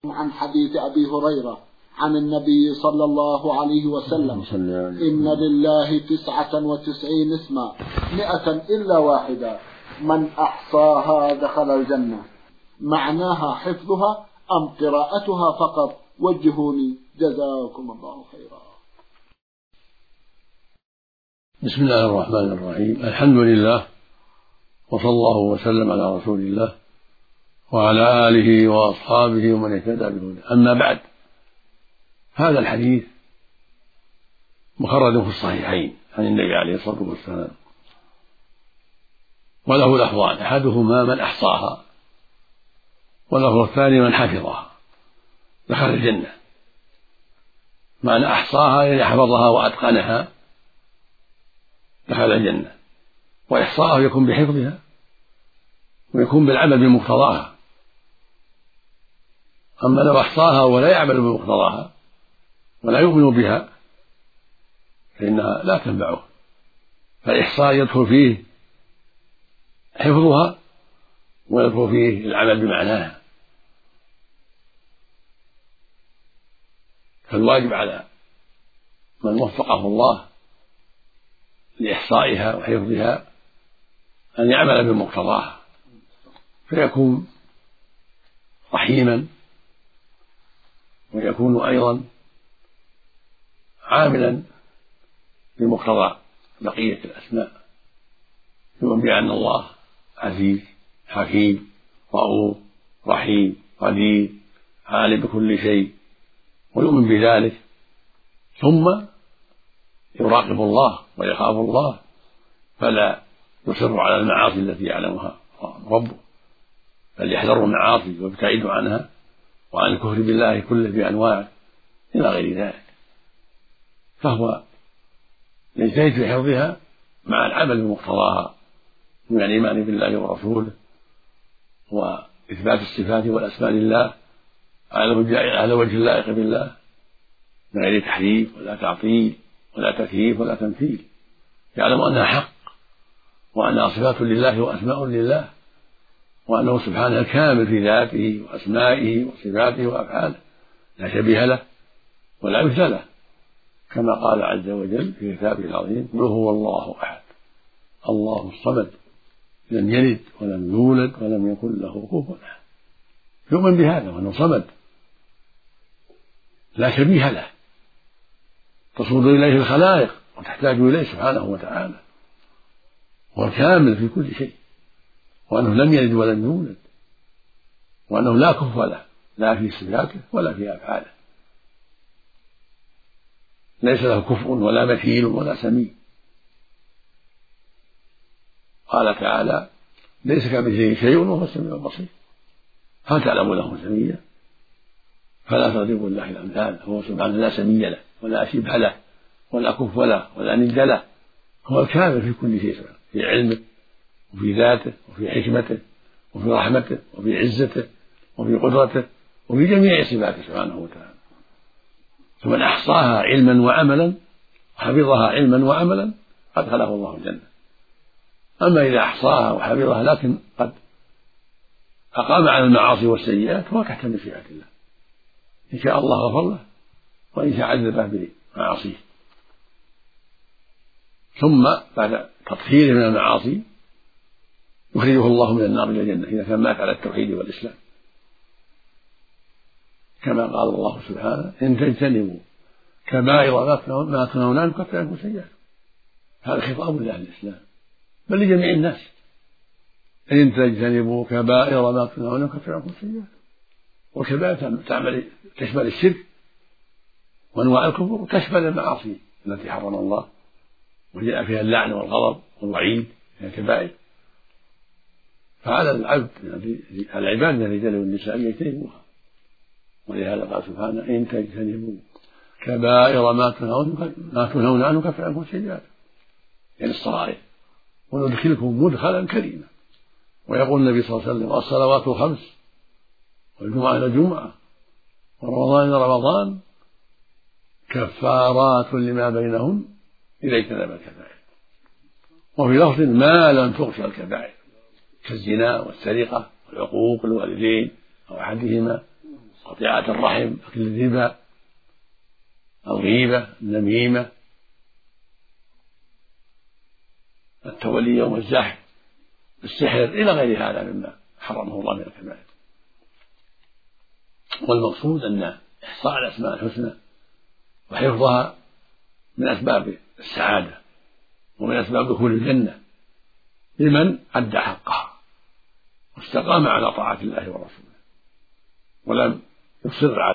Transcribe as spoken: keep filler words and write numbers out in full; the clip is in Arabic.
عن حديث أبي هريرة عن النبي صلى الله عليه وسلم: إن لله تسعة وتسعين اسما مئة إلا واحدة من أحصاها دخل الجنة. معناها حفظها أم قراءتها فقط؟ وجهوني جزاكم الله خيرا. بسم الله الرحمن الرحيم. الحمد لله، وصلى الله وسلم على رسول الله وعلى آله وأصحابه ومن اهتدى بهداه. أما بعد، هذا الحديث مخرج في الصحيحين عن النبي عليه الصلاة والسلام، وله لفظان: أحدهما من أحصاها، واللفظ الثاني من حفظها دخل الجنة. معنى أحصاها يعني حفظها وأتقنها دخل الجنة، وإحصاءه يكون بحفظها ويكون بالعمل بمقتضاها. أما لو أحصاها ولا يعمل بمقتضاها ولا يؤمن بها فإنها لا تنفعه. فالإحصاء يدخل فيه حفظها ويدخل فيه العمل بمعناها. فالواجب على من وفقه الله لإحصائها وحفظها أن يعمل بمقتضاها، فيكون رحيما، ويكون أيضا عاملا بمقتضى بقية الأسماء، يؤمن بأن الله عزيز حكيم رؤوف رحيم قدير عالم بكل شيء، ويؤمن بذلك، ثم يراقب الله ويخاف الله، فلا يصر على المعاصي التي يعلمها ربه، بل يحذر المعاصي ويبتعد عنها وعن الكفر بالله كله بأنواعه إلى غير ذلك. فهو يجتهد في حفظها مع العمل بمقتضاها من الإيمان بالله ورسوله وإثبات الصفات والأسماء لله على وجه اللائق بالله من غير تحريف ولا تعطيل ولا تكييف ولا تمثيل. يعلم أنها حق، وأنها صفات لله وأسماء لله، وأنه سبحانه كامل في ذاته وأسمائه وصفاته وأفعاله، لا شبيه له ولا مثل له، كما قال عز وجل في كتابه العظيم: قل هو الله أحد الله الصمد لم يلد ولم يولد ولم يكن له كفوا أحد. يؤمن بهذا وأنه صمد لا شبيه له، تصود إليه الخلائق وتحتاج إليه سبحانه وتعالى، هو كامل في كل شيء، وأنه لم يلد ولم يولد، وأنه لا كفو له لا في صفاته ولا في أفعاله، ليس له كفء ولا مثيل ولا سميع. قال تعالى: ليس كمثله شيء وهو السميع البصير. هل تعلم له سميا؟ فلا تضربوا لله الأمثال، هو سبحانه لا سمي له ولا شبه له ولا كفو له ولا ند له، هو الكامل في كل شيء، في علمه وفي ذاته وفي حكمته وفي رحمته وفي عزته وفي قدرته وفي جميع صفاته سبحانه وتعالى. فمن أحصاها علما وعملا وحفظها علما وعملا أدخله الله الجنة. أما إذا أحصاها وحفظها لكن قد أقام على المعاصي والسيئات فهو تحت مشيئة الله، إن شاء الله غفر له وإن شاء عذبه بمعاصيه. ثم بعد تطهيره من المعاصي يخرجه الله من النار إلى الجنة إذا كان مات على التوحيد والإسلام، كما قال الله سبحانه: إن تجتنبوا كبائر ما تنهون عنه نكفر عنكم سيئاتكم. هذا خطاب لأهل الإسلام بل لجميع الناس: إن تجتنبوا كبائر ما تنهون عنه نكفر عنكم سيئاتكم. والكبائر تعمل تشمل الشرك وأنواع الكفر، وتشمل المعاصي التي حرم الله وجاء فيها اللعن والغضب والوعيد من الكبائر. فعلى العبد العباد من الرجال والنساء أن يجتنبوها، ولهذا قال سبحانه: إن تجتنبوا كبائر ما تنهون عنه نكفر عنكم سيئاتكم، يعني الصغائر، وندخلكم مدخلا كريما. ويقول النبي صلى الله عليه وسلم: الصلوات الخمس والجمعة إلى الجمعة ورمضان إلى رمضان كفارات لما بينهن إذا اجتنب الكبائر. وفي لفظ: ما لم تغش الكبائر، كالزنا والسرقة والعقوق الوالدين أو أحدهما قطيعة الرحم، أكل الربا، الغيبة، النميمة، التولي يوم الزحف، السحر، إلى غير هذا مما حرمه الله من الكبائر. والمقصود أن إحصاء الأسماء الحسنى وحفظها من أسباب السعادة ومن أسباب دخول الجنة لمن أدى حقها واستقام على طاعة الله ورسوله ولم يصر على